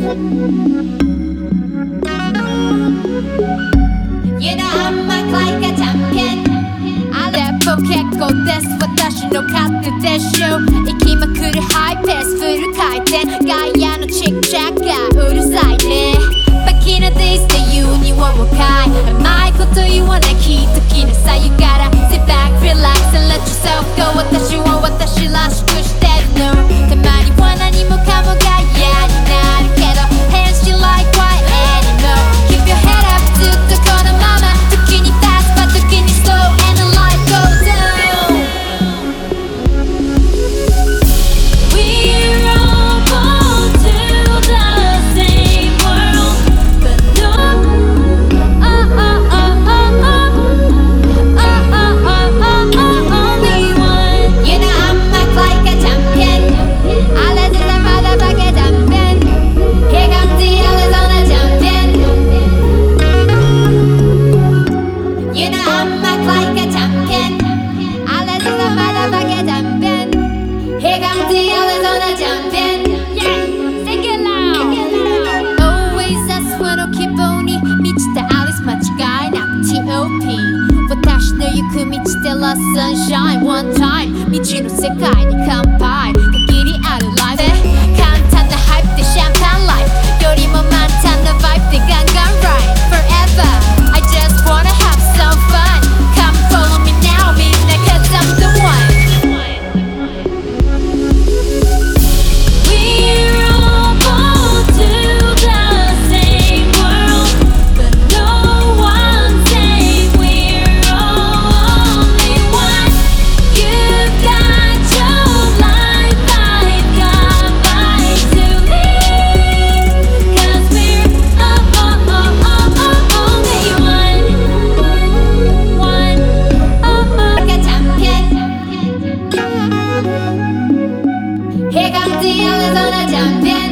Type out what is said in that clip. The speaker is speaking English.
You know I'm act like a champion あれも結構です私の勝手でしょ行きまくるハイペースフル回転ガイアのチックチャックがうるさいねバキなディスで言うには若い甘いこと言わない聞いときなさい You gotta sit back, relax and let yourself go 私は私らしくしてるのたまには何もかもが嫌になるけど変身 like white animal Keep your head up ずっとこのまま時に fast ま時に slow and the light goes down We're all born to the same world But no only one You know I'm act like a champion Alles is a motherfucking champion Here comes the Arizona champion You know I'm act like a champion Alles is a motherfucking champion Here comes the Arizona champion Yeah, sing it loud Always that's what I'll keep on 満ちたアリス間違いなく T.O.P 私の行く道で Lost sunshine One time 未知の世界に乾杯限りあるライフで簡単なハイプでシャンパンライフよりも満タンなバイブでガンガンライフ Forever I just wanna have some fun Come follow me now みんな cause I'm the one We're all born to the same world But no one says we're all only one You've got your life, I've got mine to live Cause we're only one Like a champion Here comes the Arizona champion